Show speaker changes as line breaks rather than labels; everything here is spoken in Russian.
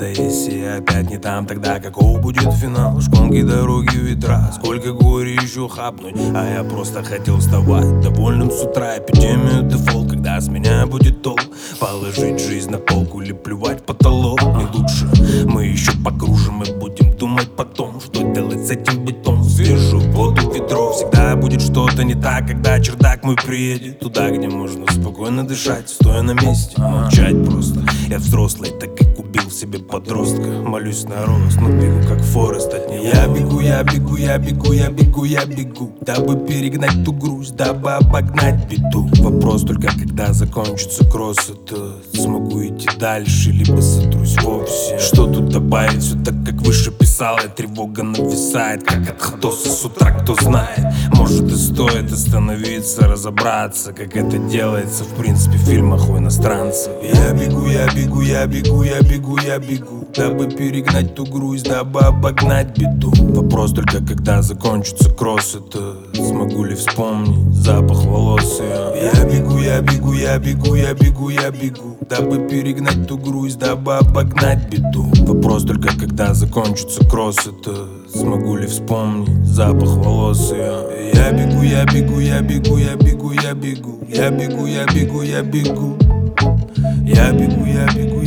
надо. Если я опять не там, тогда каков будет финал? Шконки, дороги, ветра, сколько горя еще хапнуть. А я просто хотел вставать довольным с утра. Эпидемию дефолт, когда с меня будет толк. Положить жизнь на полку или плевать в потолок. Не лучше, мы еще покружим и будем думать потом, что делать с этим бетоном. Свежую воду ветров, всегда будет что-то не так, когда чердак мой приедет туда, где можно спокойно дышать, стоя на месте, молчать просто. Я взрослый, так как убил в себе подростка. Молюсь на рост, но бегу как Форест от него. Я бегу, я бегу, я бегу, я бегу, я бегу, дабы перегнать ту грусть, дабы обогнать беду. Вопрос только, когда закончится кросс, это смогу идти дальше, либо сотрусь вовсе. Что тут добавить, все так, как выше писал я. Тревога нависает, как от Хатоса с утра, кто знает. Может и стоит остановиться, разобраться, как это делается в принципе в фильмах у иностранцев. Я бегу, я бегу, я бегу, я бегу, я бегу, дабы перегнать ту грусть, дабы обогнать беду. Вопрос только, когда закончится кросс, это смогу ли вспомнить запах волос ее. Я бегу, я бегу, я бегу, я бегу, я бегу, дабы перегнать ту грусть, дабы обогнать беду. Вопрос только, когда закончится кросс, это смогу ли вспомнить запах волос ее. Я бегу, я бегу, я бегу, я бегу, я бегу, я бегу, я бегу, я бегу, я бегу, я бегу.